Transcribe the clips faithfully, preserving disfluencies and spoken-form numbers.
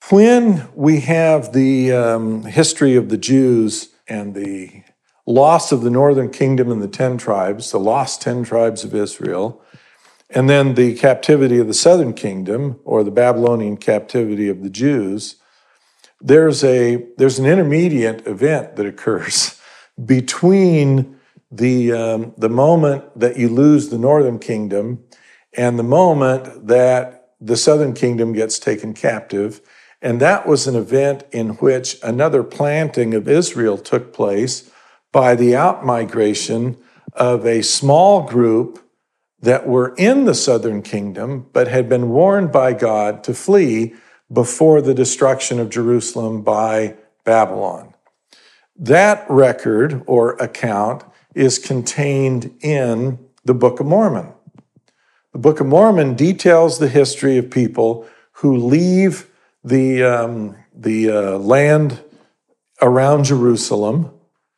When we have the um, history of the Jews and the loss of the northern kingdom and the ten tribes, the lost ten tribes of Israel, and then the captivity of the southern kingdom, or the Babylonian captivity of the Jews, there's a there's an intermediate event that occurs between the um, the moment that you lose the northern kingdom and the moment that the southern kingdom gets taken captive. And that was an event in which another planting of Israel took place by the outmigration of a small group that were in the southern kingdom, but had been warned by God to flee before the destruction of Jerusalem by Babylon. That record or account is contained in the Book of Mormon. The Book of Mormon details the history of people who leave the, um, the uh, land around Jerusalem.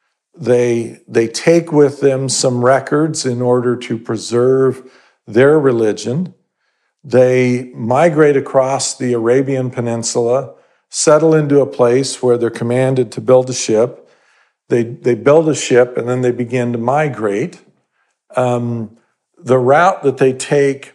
They, they take with them some records in order to preserve their religion. They migrate across the Arabian Peninsula, settle into a place where they're commanded to build a ship. They, they build a ship and then they begin to migrate. Um, the route that they take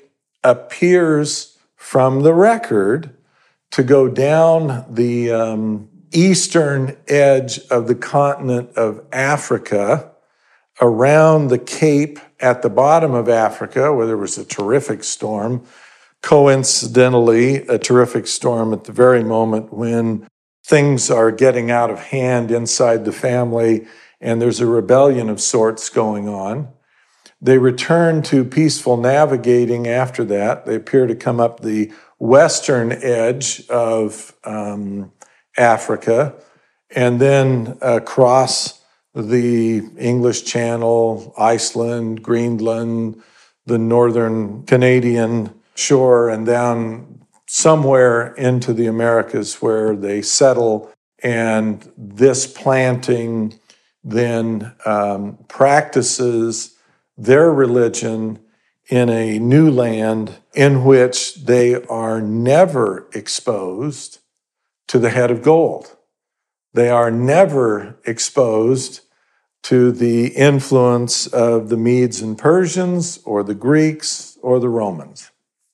appears from the record to go down the um, eastern edge of the continent of Africa, around the Cape at the bottom of Africa, where there was a terrific storm, coincidentally, a terrific storm at the very moment when things are getting out of hand inside the family and there's a rebellion of sorts going on. They return to peaceful navigating after that. They appear to come up the western edge of um, Africa and then across the English Channel, Iceland, Greenland, the northern Canadian shore, and down somewhere into the Americas where they settle. And this planting then um, practices their religion in a new land in which they are never exposed to the head of gold. They are never exposed to the influence of the Medes and Persians or the Greeks or the Romans.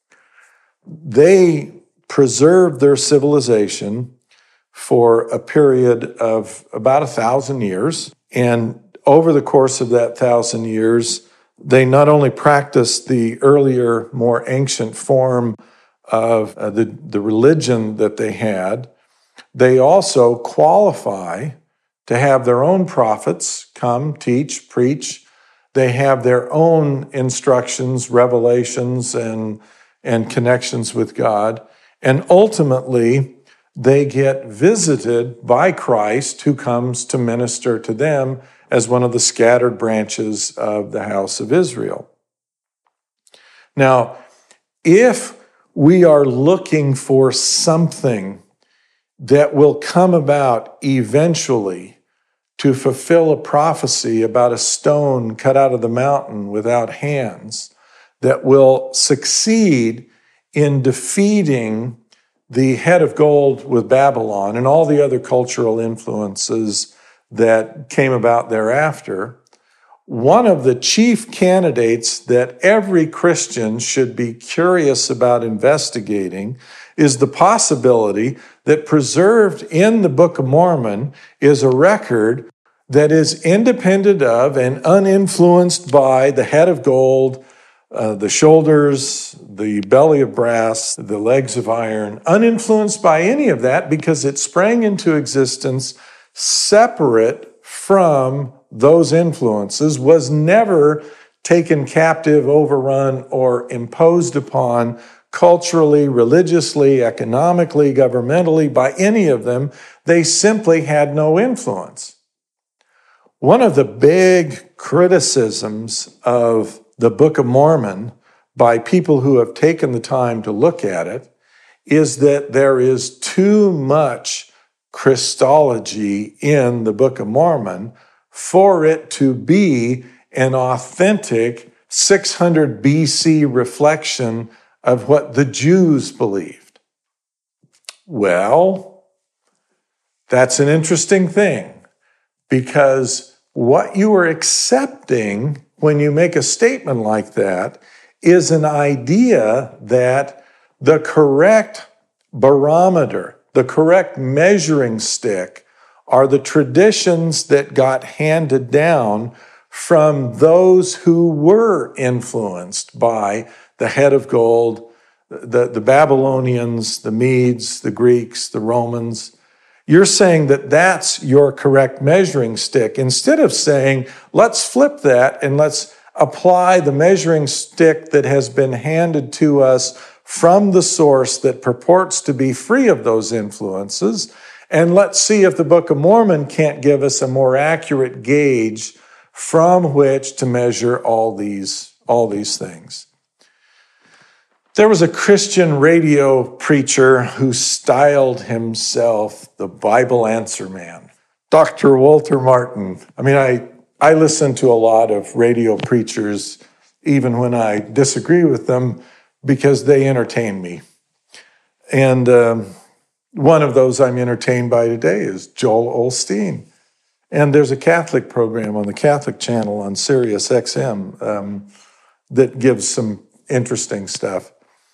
They preserved their civilization for a period of about a thousand years. And over the course of that thousand years, they not only practiced the earlier, more ancient form of uh, the, the religion that they had, they also qualify to have their own prophets come, teach, preach. They have their own instructions, revelations, and, and connections with God. And ultimately, they get visited by Christ, who comes to minister to them as one of the scattered branches of the house of Israel. Now, if we are looking for something that will come about eventually to fulfill a prophecy about a stone cut out of the mountain without hands, that will succeed in defeating the head of gold with Babylon and all the other cultural influences that came about thereafter, one of the chief candidates that every Christian should be curious about investigating is the possibility that preserved in the Book of Mormon is a record that is independent of and uninfluenced by the head of gold, uh, the shoulders, the belly of brass, the legs of iron, uninfluenced by any of that because it sprang into existence separate from those influences, was never taken captive, overrun, or imposed upon culturally, religiously, economically, governmentally, by any of them. They simply had no influence. One of the big criticisms of the Book of Mormon by people who have taken the time to look at it is that there is too much Christology in the Book of Mormon for it to be an authentic six hundred B C reflection of what the Jews believed. Well, that's an interesting thing, because what you are accepting when you make a statement like that is an idea that the correct barometer, the correct measuring stick, are the traditions that got handed down from those who were influenced by the head of gold, the, the Babylonians, the Medes, the Greeks, the Romans. You're saying that that's your correct measuring stick, instead of saying, let's flip that and let's apply the measuring stick that has been handed to us from the source that purports to be free of those influences, and let's see if the Book of Mormon can't give us a more accurate gauge from which to measure all these, all these things. There was a Christian radio preacher who styled himself the Bible Answer Man, Doctor Walter Martin. I mean, I, I listen to a lot of radio preachers, even when I disagree with them, because they entertain me. And um, one of those I'm entertained by today is Joel Osteen. And there's a Catholic program on the Catholic channel on Sirius X M um, that gives some interesting stuff.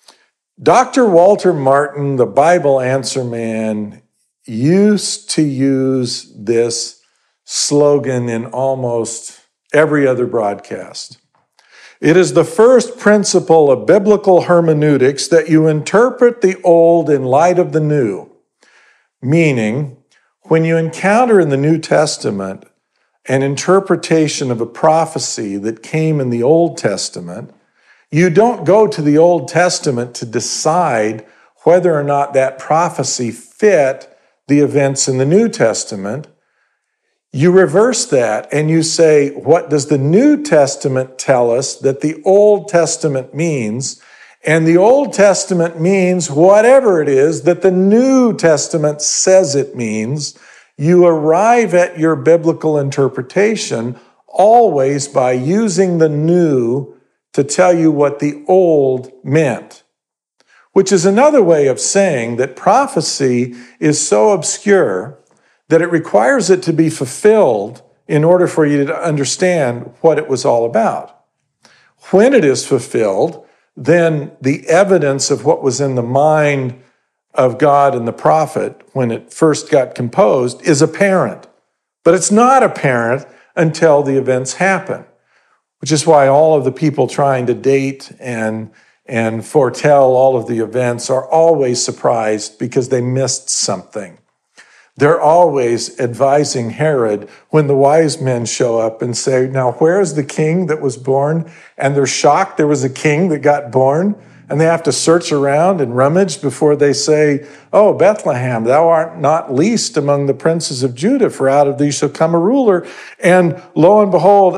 Doctor Walter Martin, the Bible Answer Man, used to use this slogan in almost every other broadcast. It is the first principle of biblical hermeneutics that you interpret the old in light of the new. Meaning, when you encounter in the New Testament an interpretation of a prophecy that came in the Old Testament, you don't go to the Old Testament to decide whether or not that prophecy fit the events in the New Testament. You reverse that and you say, what does the New Testament tell us that the Old Testament means? And the Old Testament means whatever it is that the New Testament says it means. You arrive at your biblical interpretation always by using the new to tell you what the old meant, which is another way of saying that prophecy is so obscure that it requires it to be fulfilled in order for you to understand what it was all about. When it is fulfilled, then the evidence of what was in the mind of God and the prophet when it first got composed is apparent. But it's not apparent until the events happen, which is why all of the people trying to date and, and foretell all of the events are always surprised because they missed something. They're always advising Herod when the wise men show up and say, now, where's the king that was born? And they're shocked there was a king that got born. And they have to search around and rummage before they say, oh, Bethlehem, thou art not least among the princes of Judah, for out of thee shall come a ruler. And lo and behold,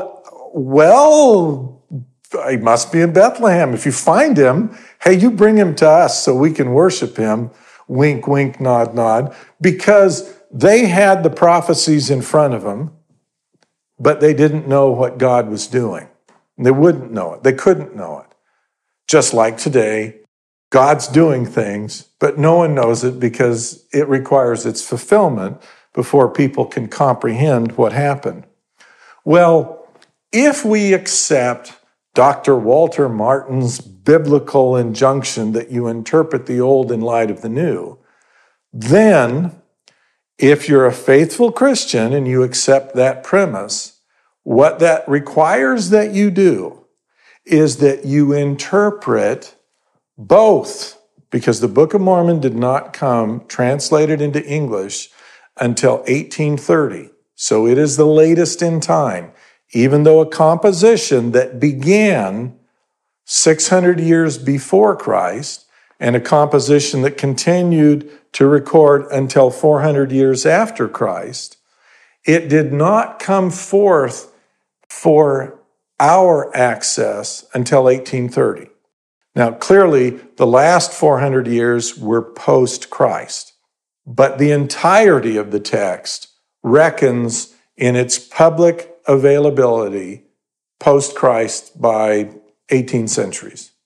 well, he must be in Bethlehem. If you find him, hey, you bring him to us so we can worship him. Wink, wink, nod, nod. Because they had the prophecies in front of them, but they didn't know what God was doing. They wouldn't know it. They couldn't know it. Just like today, God's doing things, but no one knows it because it requires its fulfillment before people can comprehend what happened. Well, if we accept Doctor Walter Martin's biblical injunction that you interpret the old in light of the new, then if you're a faithful Christian and you accept that premise, what that requires that you do is that you interpret both, because the Book of Mormon did not come translated into English until eighteen thirty. So it is the latest in time, even though a composition that began six hundred years before Christ and a composition that continued to record until four hundred years after Christ, it did not come forth for our access until eighteen thirty. Now, clearly, the last four hundred years were post-Christ, but the entirety of the text reckons in its public availability post-Christ by eighteen centuries.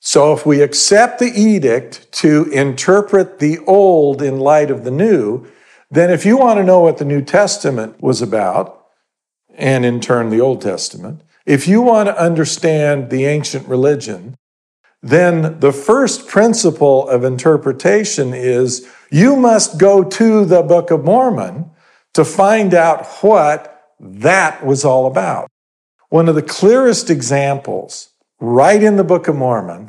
So if we accept the edict to interpret the old in light of the new, then if you want to know what the New Testament was about, and in turn the Old Testament, if you want to understand the ancient religion, then the first principle of interpretation is you must go to the Book of Mormon to find out what that was all about. One of the clearest examples right in the Book of Mormon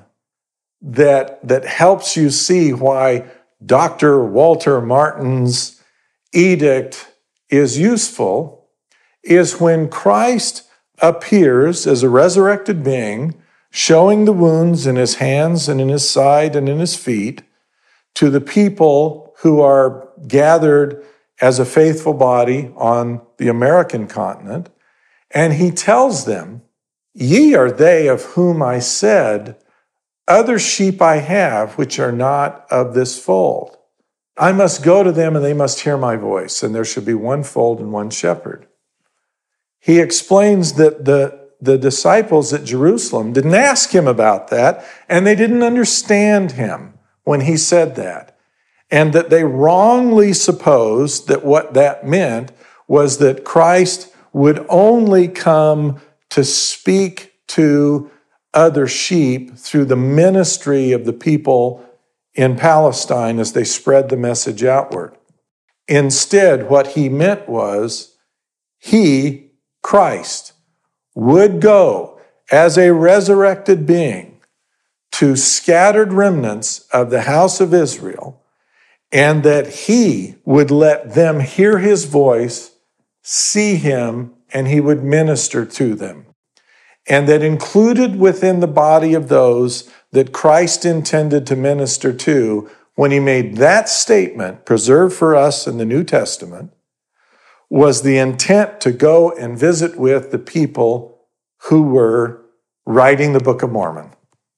that, that helps you see why Doctor Walter Martin's edict is useful is when Christ appears as a resurrected being, showing the wounds in his hands and in his side and in his feet to the people who are gathered as a faithful body on the American continent. And he tells them, "Ye are they of whom I said, other sheep I have, which are not of this fold. I must go to them and they must hear my voice, and there should be one fold and one shepherd." He explains that the The disciples at Jerusalem didn't ask him about that, and they didn't understand him when he said that, and that they wrongly supposed that what that meant was that Christ would only come to speak to other sheep through the ministry of the people in Palestine as they spread the message outward. Instead, what he meant was he, Christ, would go as a resurrected being to scattered remnants of the house of Israel, and that he would let them hear his voice, see him, and he would minister to them. And that included within the body of those that Christ intended to minister to when he made that statement, preserved for us in the New Testament, was the intent to go and visit with the people who were writing the Book of Mormon.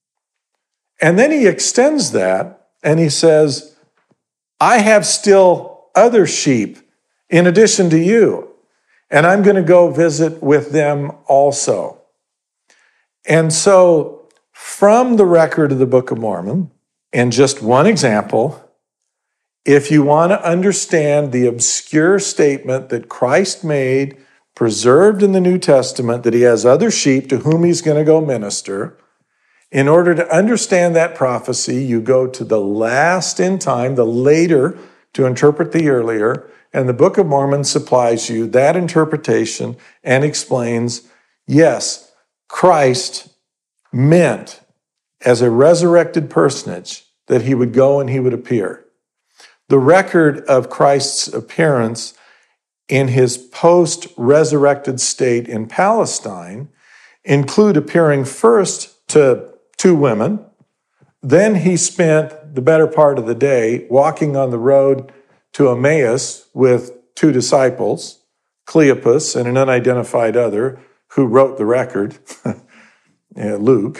And then he extends that and he says, I have still other sheep in addition to you, and I'm going to go visit with them also. And so from the record of the Book of Mormon, and just one example, if you want to understand the obscure statement that Christ made, preserved in the New Testament, that he has other sheep to whom he's going to go minister, in order to understand that prophecy, you go to the last in time, the later, to interpret the earlier, and the Book of Mormon supplies you that interpretation and explains, yes, Christ meant as a resurrected personage that he would go and he would appear. The record of Christ's appearance in his post-resurrected state in Palestine include appearing first to two women. Then he spent the better part of the day walking on the road to Emmaus with two disciples, Cleopas and an unidentified other who wrote the record, Luke.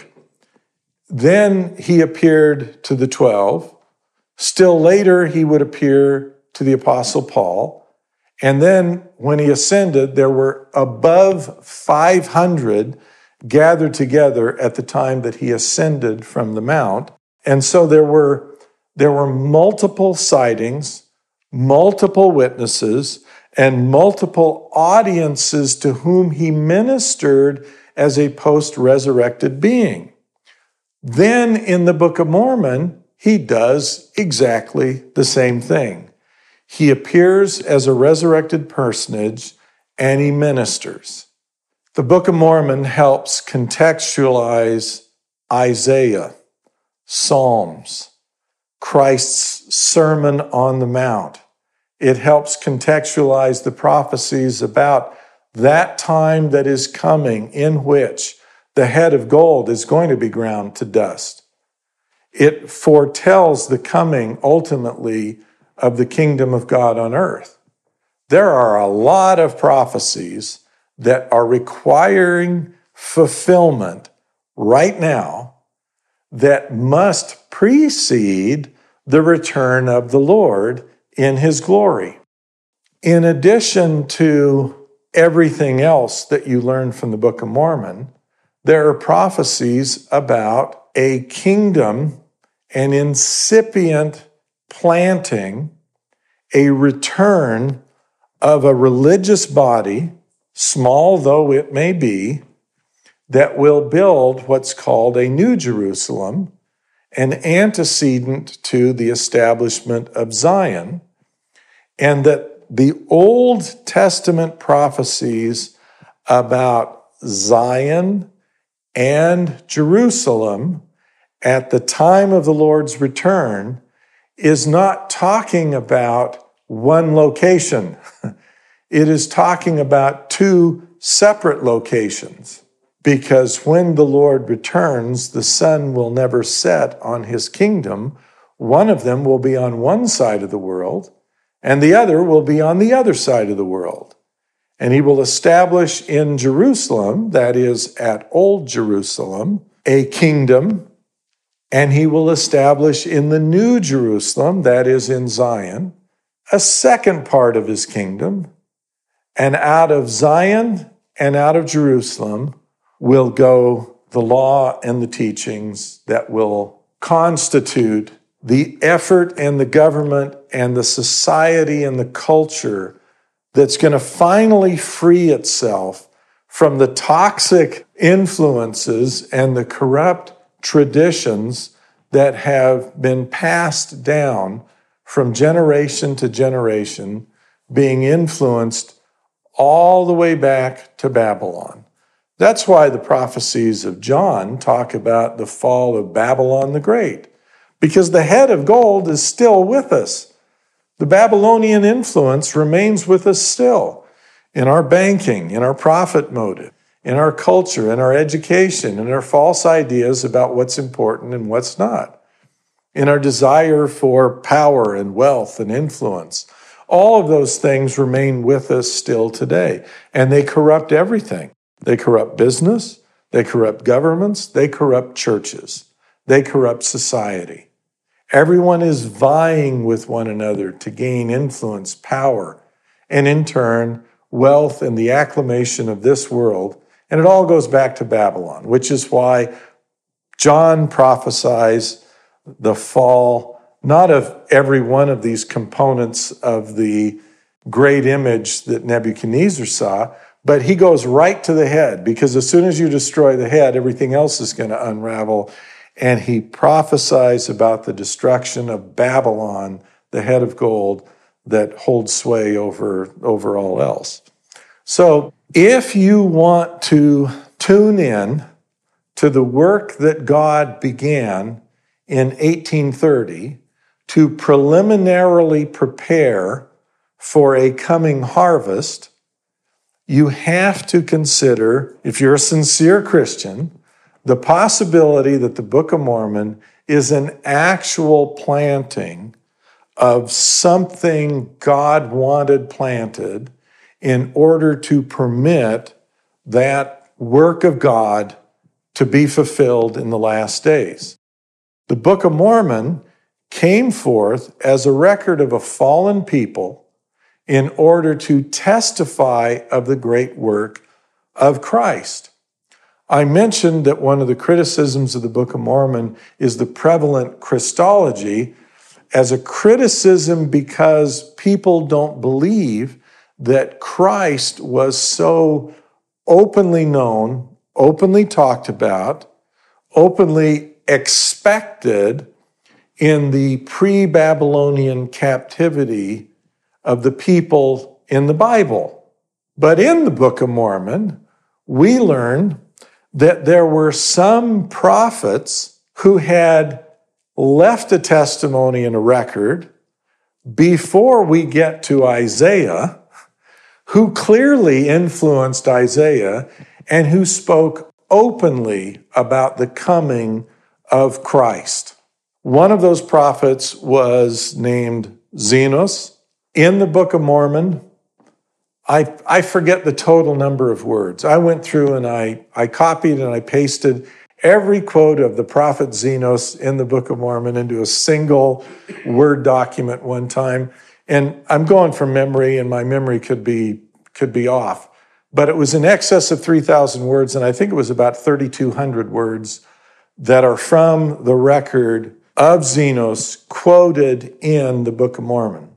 Then he appeared to the twelve. Still later, he would appear to the Apostle Paul. And then when he ascended, there were above five hundred gathered together at the time that he ascended from the mount. And so there were, there were multiple sightings, multiple witnesses, and multiple audiences to whom he ministered as a post-resurrected being. Then in the Book of Mormon, he does exactly the same thing. He appears as a resurrected personage and he ministers. The Book of Mormon helps contextualize Isaiah, Psalms, Christ's Sermon on the Mount. It helps contextualize the prophecies about that time that is coming in which the head of gold is going to be ground to dust. It foretells the coming, ultimately, of the kingdom of God on earth. There are a lot of prophecies that are requiring fulfillment right now that must precede the return of the Lord in his glory. In addition to everything else that you learn from the Book of Mormon, there are prophecies about a kingdom, an incipient planting, a return of a religious body, small though it may be, that will build what's called a New Jerusalem, an antecedent to the establishment of Zion, and that the Old Testament prophecies about Zion and Jerusalem at the time of the Lord's return is not talking about one location. It is talking about two separate locations, because when the Lord returns, the sun will never set on his kingdom. One of them will be on one side of the world, and the other will be on the other side of the world. And he will establish in Jerusalem, that is at Old Jerusalem, a kingdom, and he will establish in the New Jerusalem, that is in Zion, a second part of his kingdom. And out of Zion and out of Jerusalem will go the law and the teachings that will constitute the effort and the government and the society and the culture that's going to finally free itself from the toxic influences and the corrupt traditions that have been passed down from generation to generation, being influenced all the way back to Babylon. That's why the prophecies of John talk about the fall of Babylon the Great, because the head of gold is still with us. The Babylonian influence remains with us still in our banking, in our profit motive, in our culture, in our education, in our false ideas about what's important and what's not, in our desire for power and wealth and influence. All of those things remain with us still today, and they corrupt everything. They corrupt business, they corrupt governments, they corrupt churches, they corrupt society. Everyone is vying with one another to gain influence, power, and in turn, wealth and the acclamation of this world. And it all goes back to Babylon, which is why John prophesies the fall, not of every one of these components of the great image that Nebuchadnezzar saw, but he goes right to the head, because as soon as you destroy the head, everything else is going to unravel. And he prophesies about the destruction of Babylon, the head of gold that holds sway over, over all else. So if you want to tune in to the work that God began in eighteen thirty to preliminarily prepare for a coming harvest, you have to consider, if you're a sincere Christian, the possibility that the Book of Mormon is an actual planting of something God wanted planted in order to permit that work of God to be fulfilled in the last days. The Book of Mormon came forth as a record of a fallen people in order to testify of the great work of Christ. I mentioned that one of the criticisms of the Book of Mormon is the prevalent Christology as a criticism because people don't believe that Christ was so openly known, openly talked about, openly expected in the pre-Babylonian captivity of the people in the Bible. But in the Book of Mormon, we learn that there were some prophets who had left a testimony and a record before we get to Isaiah, who clearly influenced Isaiah and who spoke openly about the coming of Christ. One of those prophets was named Zenos. In the Book of Mormon, I, I forget the total number of words. I went through and I, I copied and I pasted every quote of the prophet Zenos in the Book of Mormon into a single Word document one time. And I'm going from memory, and my memory could be could be off. But it was in excess of three thousand words, and I think it was about thirty-two hundred words that are from the record of Zenos quoted in the Book of Mormon.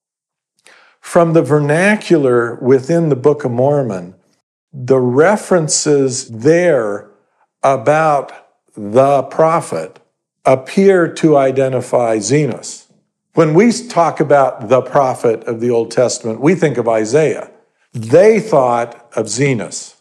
From the vernacular within the Book of Mormon, the references there about the prophet appear to identify Zenos. When we talk about the prophet of the Old Testament, we think of Isaiah. They thought of Zenos.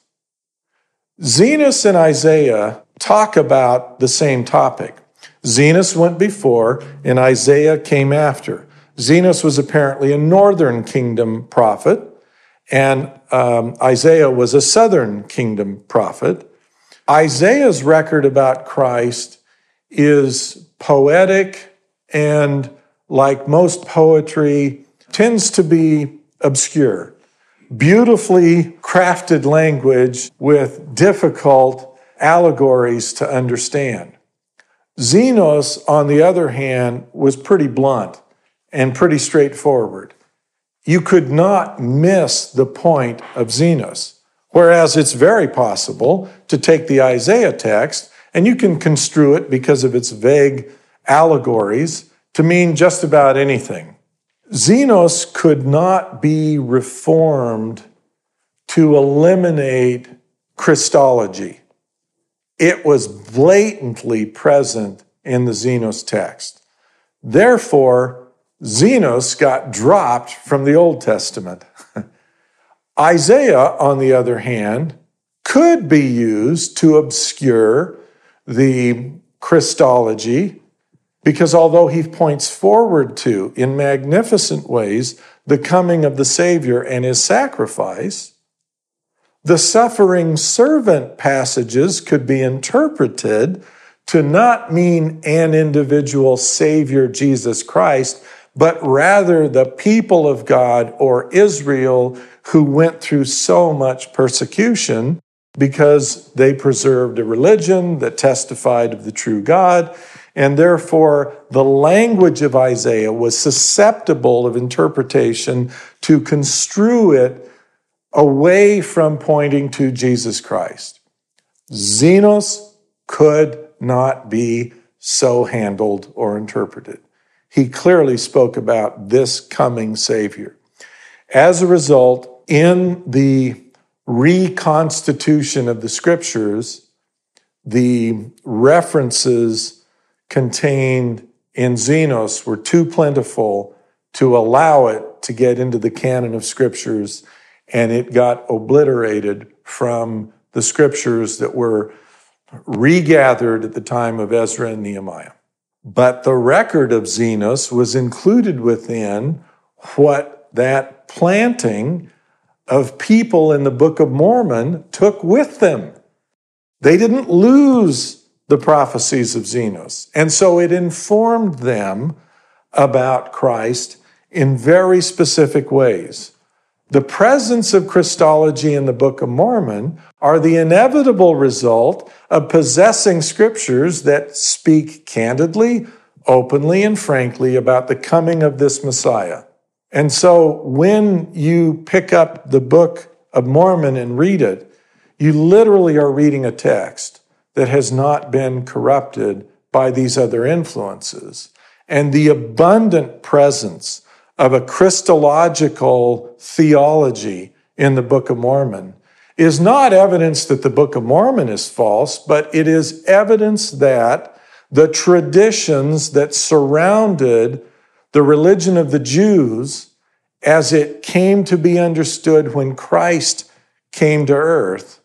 Zenos and Isaiah talk about the same topic. Zenos went before and Isaiah came after. Zenos was apparently a northern kingdom prophet, and um, Isaiah was a southern kingdom prophet. Isaiah's record about Christ is poetic and, like most poetry, tends to be obscure. Beautifully crafted language with difficult allegories to understand. Zenos, on the other hand, was pretty blunt and pretty straightforward. You could not miss the point of Zenos, whereas it's very possible to take the Isaiah text and you can construe it because of its vague allegories to mean just about anything. Zenos could not be reformed to eliminate Christology. It was blatantly present in the Zenos text. Therefore, Zenos got dropped from the Old Testament. Isaiah, on the other hand, could be used to obscure the Christology, because although he points forward to, in magnificent ways, the coming of the Savior and his sacrifice, the suffering servant passages could be interpreted to not mean an individual Savior, Jesus Christ, but rather the people of God or Israel who went through so much persecution because they preserved a religion that testified of the true God. And therefore, the language of Isaiah was susceptible of interpretation to construe it away from pointing to Jesus Christ. Zenos could not be so handled or interpreted. He clearly spoke about this coming Savior. As a result, in the reconstitution of the Scriptures, the references contained in Zenos were too plentiful to allow it to get into the canon of Scriptures, and it got obliterated from the Scriptures that were regathered at the time of Ezra and Nehemiah. But the record of Zenos was included within what that planting of people in the Book of Mormon took with them. They didn't lose the prophecies of Zenos. And so it informed them about Christ in very specific ways. The presence of Christology in the Book of Mormon are the inevitable result of possessing scriptures that speak candidly, openly, and frankly about the coming of this Messiah. And so when you pick up the Book of Mormon and read it, you literally are reading a text that has not been corrupted by these other influences. And the abundant presence of a Christological theology in the Book of Mormon is not evidence that the Book of Mormon is false, but it is evidence that the traditions that surrounded the religion of the Jews as it came to be understood when Christ came to earth,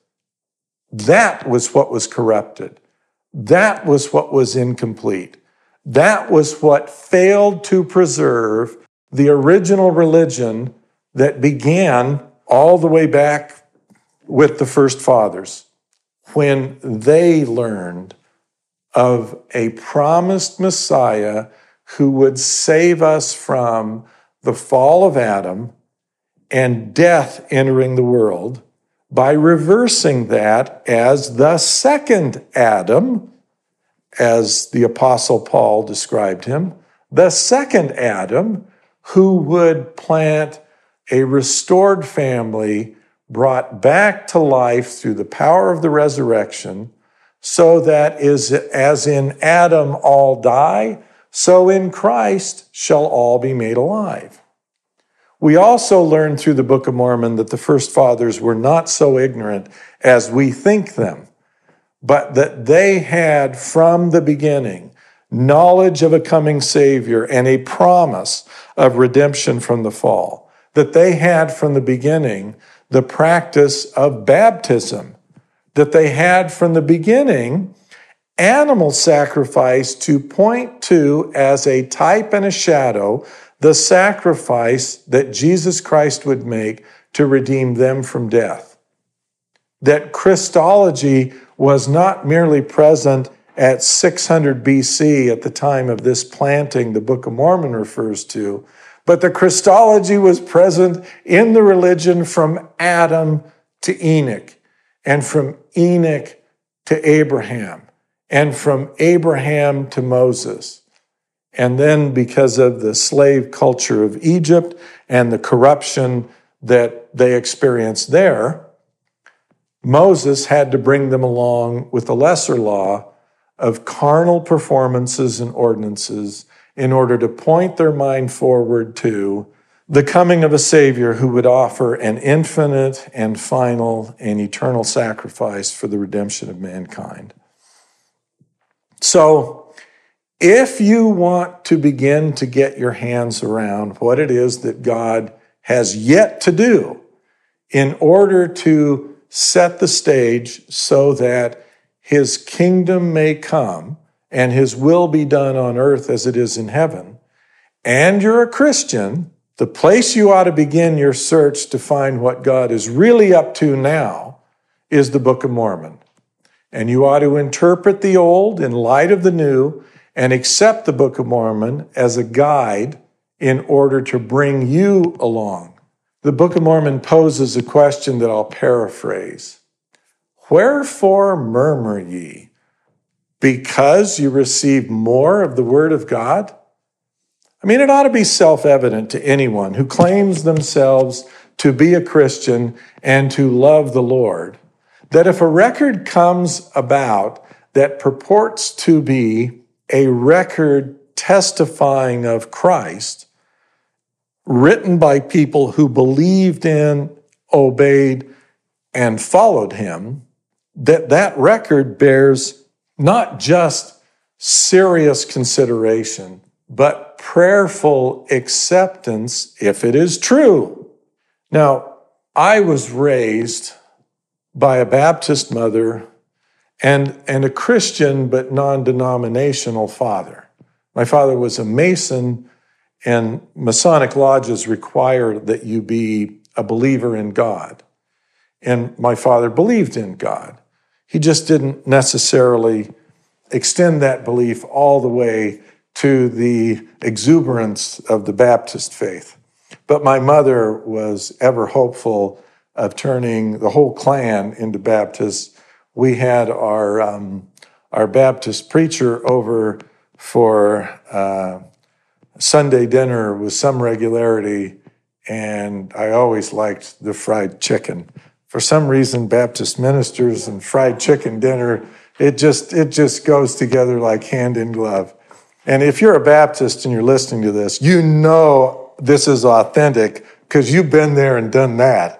that was what was corrupted. That was what was incomplete. That was what failed to preserve the original religion that began all the way back with the first fathers, when they learned of a promised Messiah who would save us from the fall of Adam and death entering the world by reversing that as the second Adam, as the Apostle Paul described him, the second Adam who would plant a restored family brought back to life through the power of the resurrection so that is as in Adam all die, so in Christ shall all be made alive. We also learn through the Book of Mormon that the first fathers were not so ignorant as we think them, but that they had from the beginning knowledge of a coming Savior and a promise of redemption from the fall, that they had from the beginning the practice of baptism, that they had from the beginning animal sacrifice to point to as a type and a shadow the sacrifice that Jesus Christ would make to redeem them from death. That Christology was not merely present at six hundred B C at the time of this planting the Book of Mormon refers to, but the Christology was present in the religion from Adam to Enoch, and from Enoch to Abraham, and from Abraham to Moses. And then because of the slave culture of Egypt and the corruption that they experienced there, Moses had to bring them along with the lesser law of carnal performances and ordinances in order to point their mind forward to the coming of a Savior who would offer an infinite and final and eternal sacrifice for the redemption of mankind. So, if you want to begin to get your hands around what it is that God has yet to do in order to set the stage so that his kingdom may come and his will be done on earth as it is in heaven, and you're a Christian, the place you ought to begin your search to find what God is really up to now is the Book of Mormon. And you ought to interpret the old in light of the new and accept the Book of Mormon as a guide in order to bring you along. The Book of Mormon poses a question that I'll paraphrase. Wherefore murmur ye? Because you receive more of the Word of God? I mean, it ought to be self-evident to anyone who claims themselves to be a Christian and to love the Lord, that if a record comes about that purports to be a record testifying of Christ, written by people who believed in, obeyed, and followed him, that that record bears not just serious consideration, but prayerful acceptance if it is true. Now, I was raised by a Baptist mother and, and a Christian but non-denominational father. My father was a Mason, and Masonic lodges require that you be a believer in God. And my father believed in God. He just didn't necessarily extend that belief all the way to the exuberance of the Baptist faith. But my mother was ever hopeful of turning the whole clan into Baptists. We had our um, our Baptist preacher over for uh, Sunday dinner with some regularity, and I always liked the fried chicken. For some reason, Baptist ministers and fried chicken dinner, it just it just goes together like hand in glove. And if you're a Baptist and you're listening to this, you know this is authentic because you've been there and done that.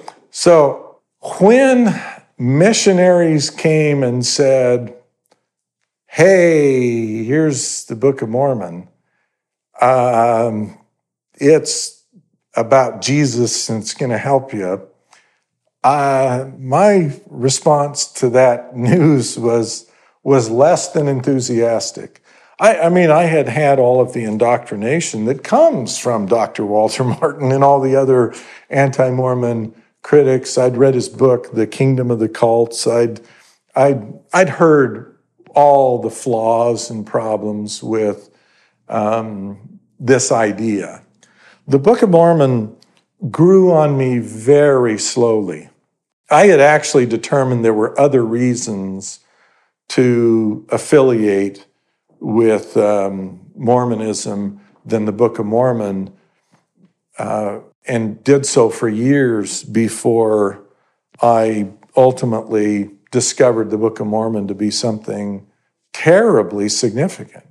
So when missionaries came and said, hey, here's the Book of Mormon, um, it's about Jesus and it's going to help you, uh, my response to that news was, was less than enthusiastic. I, I mean, I had had all of the indoctrination that comes from Doctor Walter Martin and all the other anti-Mormon critics. I'd read his book, The Kingdom of the Cults. I'd, I'd, I'd heard all the flaws and problems with um, this idea. The Book of Mormon grew on me very slowly. I had actually determined there were other reasons to affiliate with um, Mormonism than the Book of Mormon, uh, and did so for years before I ultimately discovered the Book of Mormon to be something terribly significant.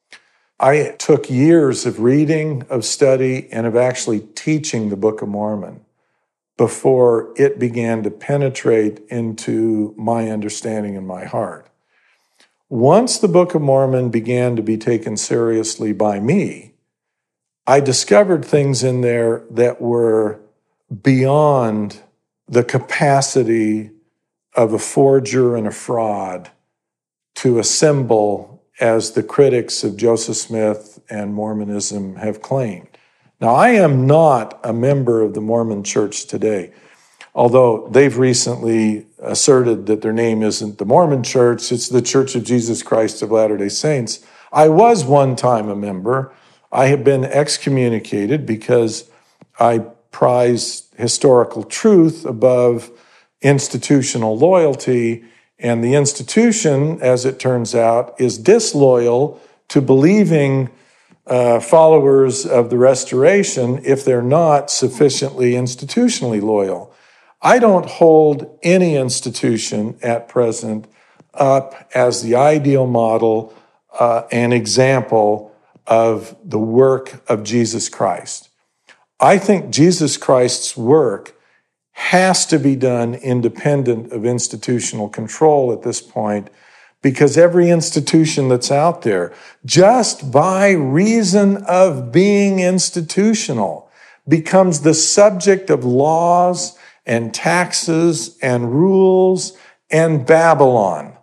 I took years of reading, of study, and of actually teaching the Book of Mormon before it began to penetrate into my understanding and my heart. Once the Book of Mormon began to be taken seriously by me, I discovered things in there that were beyond the capacity of a forger and a fraud to assemble as the critics of Joseph Smith and Mormonism have claimed. Now, I am not a member of the Mormon Church today, although they've recently asserted that their name isn't the Mormon Church, it's the Church of Jesus Christ of Latter-day Saints. I was one time a member. I have been excommunicated because I prize historical truth above institutional loyalty, and the institution, as it turns out, is disloyal to believing uh, followers of the Restoration if they're not sufficiently institutionally loyal. I don't hold any institution at present up as the ideal model uh, and example of the work of Jesus Christ. I think Jesus Christ's work has to be done independent of institutional control at this point, because every institution that's out there, just by reason of being institutional, becomes the subject of laws and taxes and rules and Babylon,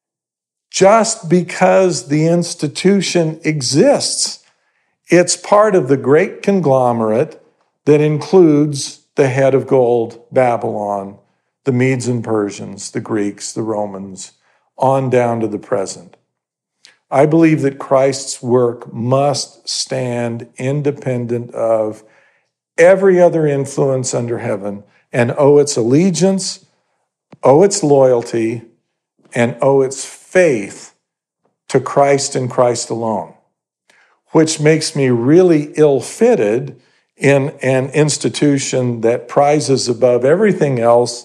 just because the institution exists. It's part of the great conglomerate that includes the head of gold, Babylon, the Medes and Persians, the Greeks, the Romans, on down to the present. I believe that Christ's work must stand independent of every other influence under heaven and owe its allegiance, owe its loyalty, and owe its faith to Christ and Christ alone, which makes me really ill-fitted in an institution that prizes above everything else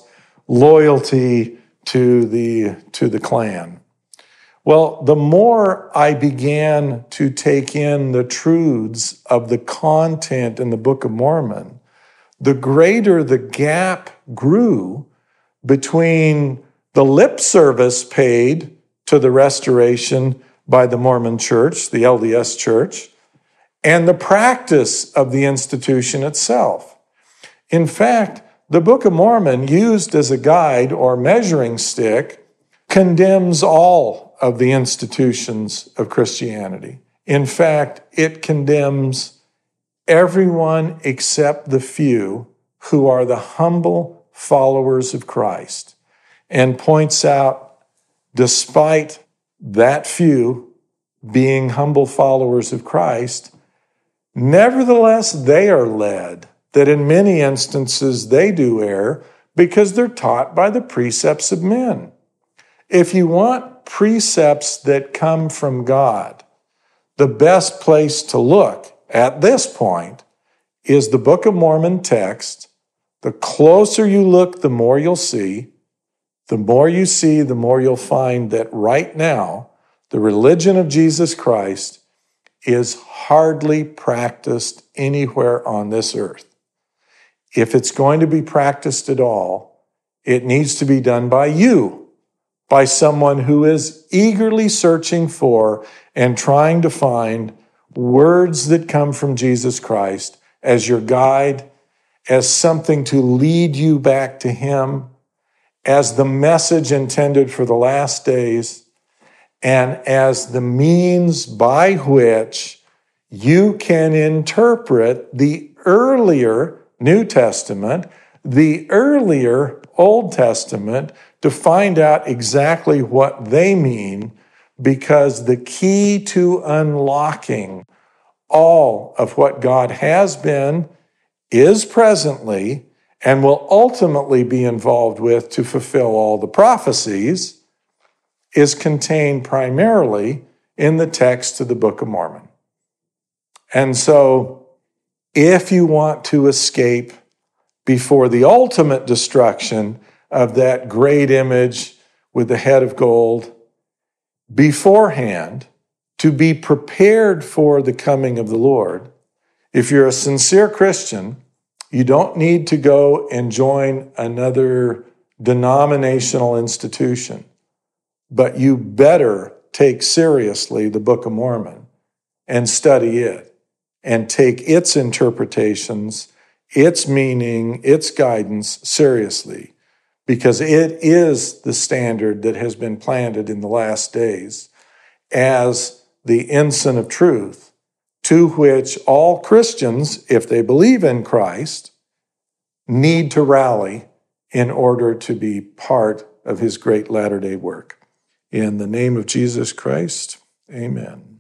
loyalty to the, to the clan. Well, the more I began to take in the truths of the content in the Book of Mormon, the greater the gap grew between the lip service paid to the Restoration by the Mormon Church, the L D S Church, and the practice of the institution itself. In fact, the Book of Mormon, used as a guide or measuring stick, condemns all of the institutions of Christianity. In fact, it condemns everyone except the few who are the humble followers of Christ, and points out, despite that few being humble followers of Christ, nevertheless, they are led, that in many instances they do err because they're taught by the precepts of men. If you want precepts that come from God, the best place to look at this point is the Book of Mormon text. The closer you look, the more you'll see. The more you see, the more you'll find that right now, the religion of Jesus Christ is hardly practiced anywhere on this earth. If it's going to be practiced at all, it needs to be done by you, by someone who is eagerly searching for and trying to find words that come from Jesus Christ as your guide, as something to lead you back to Him, as the message intended for the last days, and as the means by which you can interpret the earlier New Testament, the earlier Old Testament, to find out exactly what they mean, because the key to unlocking all of what God has been, is presently, and will ultimately be involved with to fulfill all the prophecies, is contained primarily in the text of the Book of Mormon. And so, if you want to escape before the ultimate destruction of that great image with the head of gold beforehand to be prepared for the coming of the Lord. If you're a sincere Christian, you don't need to go and join another denominational institution, but you better take seriously the Book of Mormon and study it and take its interpretations, its meaning, its guidance seriously, because it is the standard that has been planted in the last days as the ensign of truth, to which all Christians, if they believe in Christ, need to rally in order to be part of his great latter-day work. In the name of Jesus Christ, amen.